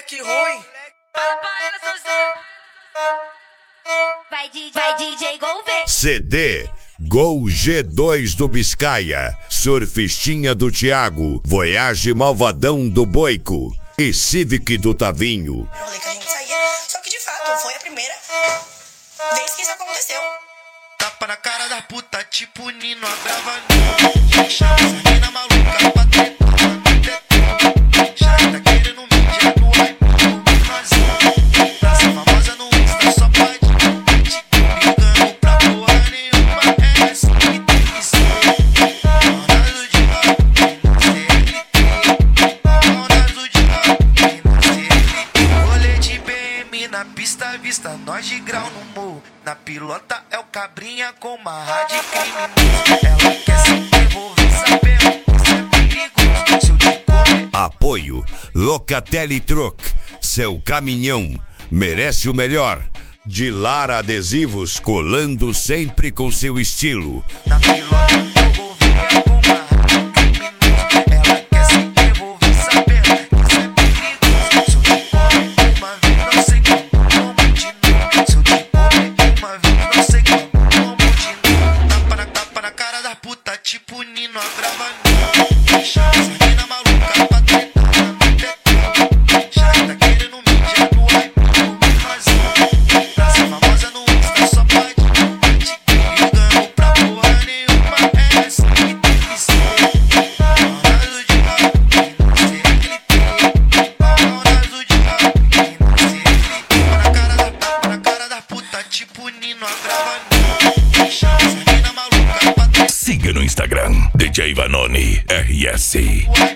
moleque ruim. Vai DJ Gouveia. CD Gol G2 do Biscaia, Surfistinha do Thiago, Voyage Malvadão do Boico e Civic do Tavinho. Eu falei que a gente saía, só que de fato foi a primeira vez que isso aconteceu. Tapa na cara da puta, tipo Nino, a brava não. Chama essa mina maluca pra tretar, já tá querendo mídia no hype, vazio. Praça famosa no Insta, só pode te ligando pra porra nenhuma. É assim que tem que ser. Ronaldo de rock, no CLT. Ronaldo de rock, no CLT. Rolê de BM na pista, vista nós de grau no morro. Na pilota é o cabrinha com uma rádio criminoso. Ela quer se envolver, sabendo que isso é perigoso. Se eu te comer. Apoio Locatelli Truck, seu caminhão merece o melhor. De Lara Adesivos, colando sempre com seu estilo. Na pilota eu vou ver com uma rádio criminoso. Ela quer se envolver, sabendo que isso é perigoso. Se eu te comer uma vez, não sei como de novo. Se eu te comer uma vez, não sei como de novo. Tapa na cara da puta, tipo Nino, a brava não. Chama essa mina maluca pra tretar, já tá querendo mídia no hype, vazio. Praça famosa no Insta, só pode te ligando pra porra nenhuma. É assim que tem que ser. Ronaldo de rock, no CLT. Ronaldo de rock, no CLT. Tapa na cara da puta, tipo Nino, a brava não. Chama essa mina maluca pra tretar. Siga no Instagram, DJ Vanoni RS.